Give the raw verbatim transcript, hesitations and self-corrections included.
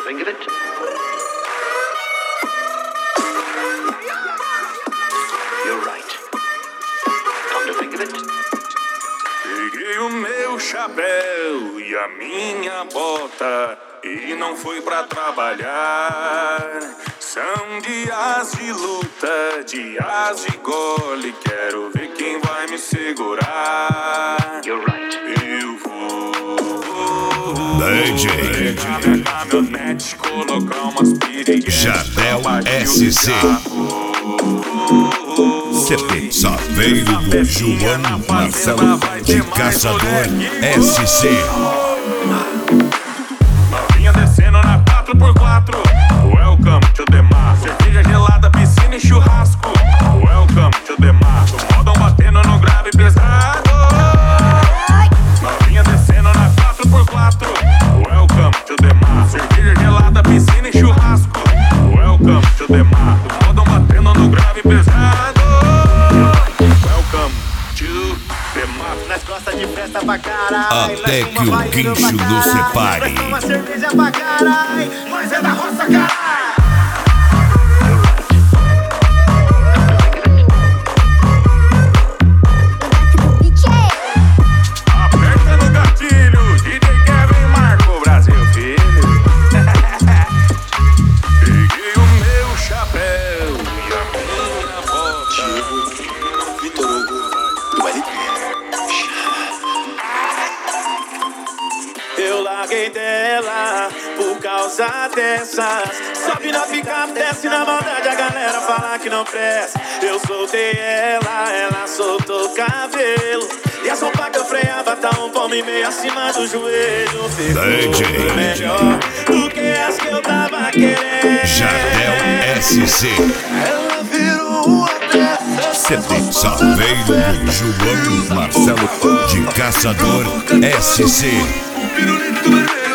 think of it. You're right. Come to think of it. Peguei o meu chapéu e a minha bota e não fui pra trabalhar. São dias de luta, dias de gole. Quero ver quem vai me segurar. You're right. Eu vou D J pegar minha caminhonete, colocar umas piriguetes, Jardel bater o S C. carro. C P Saveiro do João Marcelo de Caçador S C. Novinha descendo na quatro por quatro. Welcome to the mar. Cerveja gelada, piscina e churrasco. Welcome to the mar. Modão batendo no grave pesado. Novinha descendo na quatro por quatro. Welcome to the mar. Cerveja gelada, piscina e churrasco. Welcome to the mar. Modão batendo no grave pesado. Welcome to the mar. Nós gosta de festa pra caralho. Até que o guincho nos separe. Nós toma cerveja pra caralho. Nós é da roça, caralho. Aperta no gatilho, D J Kevin Marco, Brasil, filho. Peguei o meu chapéu e a minha bota. Vitor Hugo do L P. Eu larguei dela por causa dessas. Sobe na picape, desce na maldade. A galera fala que não presta. Eu soltei ela, ela soltou o cabelo. E a sopa que eu freava tá um palmo e meio acima do joelho. Ficou D J melhor do que as que eu tava querendo. Jardel S C. Ela virou uma dessas. C P Saveiro do João Marcelo de Caçador S C. Pirulito vermelho.